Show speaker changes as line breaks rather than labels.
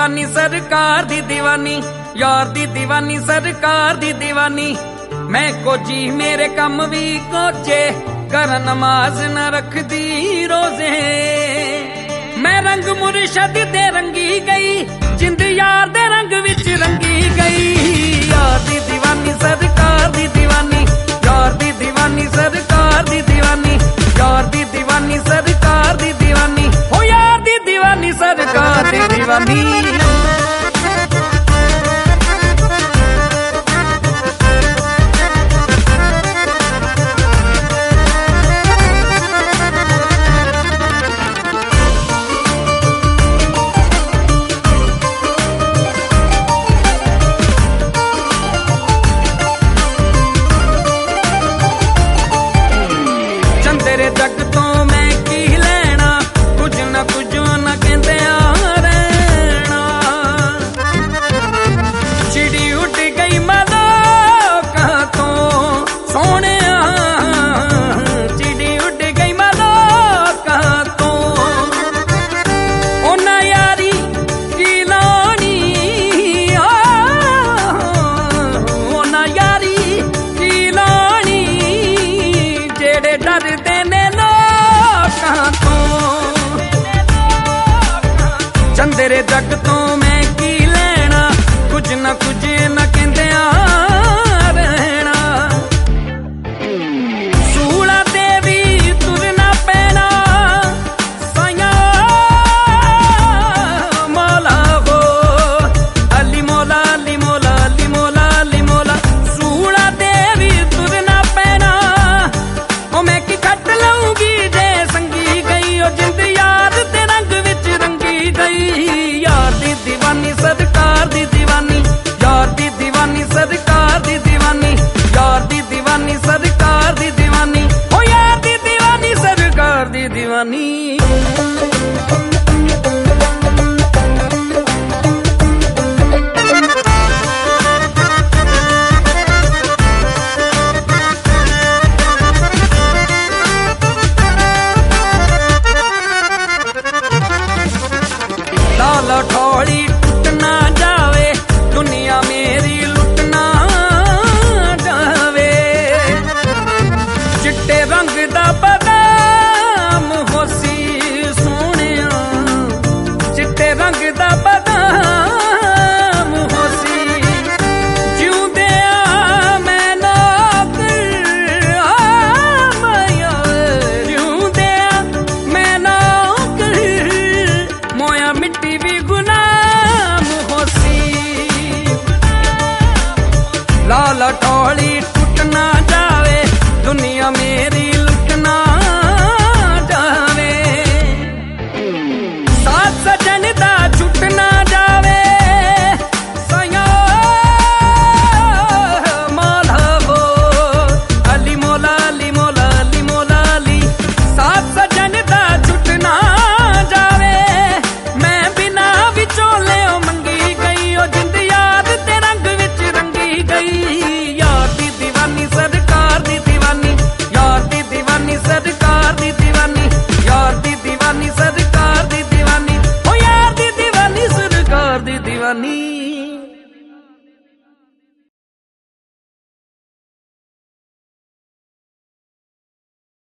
दीवानी सरकार दी दीवानी, यार दी दीवानी सरकार दी दीवानी। मैं कोजी मेरे कम भी कोचे, कर नमाज न रखदी रोजे। मैं रंग मुर्शद दे रंगी गई, जिंद यार दे रंग विच रंगी गई। यार दी दीवानी सरकार दी दीवानी, यार दी दीवानी सरकार दी दीवानी, यार दी दीवानी सरकार दी दीवानी। हो यार दी दीवानी सरकार दी दीवानी। तेरे जग तो मैं की लेना, कुछ न कुछ न कहते रहना। चिड़ी उठ गई मलोका तो सोने, चिड़ी उठ गई मलोका तो। ओना यारी की लानी, ओना यारी की लानी, जेड़े डरदे चंदेरे जग तो मैं की लेना, कुछ न कुछ न कहते रहना। सूला ते भी तुरना पैना, साया मौला हो अली मौला अली मौला अली मौला अली मौला। सूला ते भी तुरना पैना, ओ मैं की खट लूंगी जे संगी गई। ओ जिंद याद ते रंग विच रंगी गई। यार दी दीवानी सरकार दी दीवानी, यार दी दीवानी सरकार दी दीवानी, यार दी दीवानी सरकार दी दीवानी। ओ यार दी दीवानी सरकार दी दीवानी। लठौड़ी टूट ना जावे, दुनिया मेरी लुट ना जावे। चिट्टे रंग दा बदाम होसी सोहणिया, चिट्टे रंग दा बदाम होसी। जिउंदे मैं नौकर माया, जिउंदे मैं नौकर मोया मिट्टी भी गुलाम होसी। लाल टोली टूट ना जावे, दुनिया मेरी लुट ना जावे। साथ सजन दा छुट ना जावे, साया मौला हो अली मौला अली मौला अली मौला अली। साथ सजन दा छुट ना जावे, मैं बिना विचोले मंगी गई। ओ जिंद याद ते रंग विच रंगी गई। यार दी दीवानी सरकार दी दीवानी, यार दी दीवानी सरकार दी दीवानी, यार दी दीवानी सरकार दी दीवानी। ओ यार दी दीवानी सरकार दी दीवानी।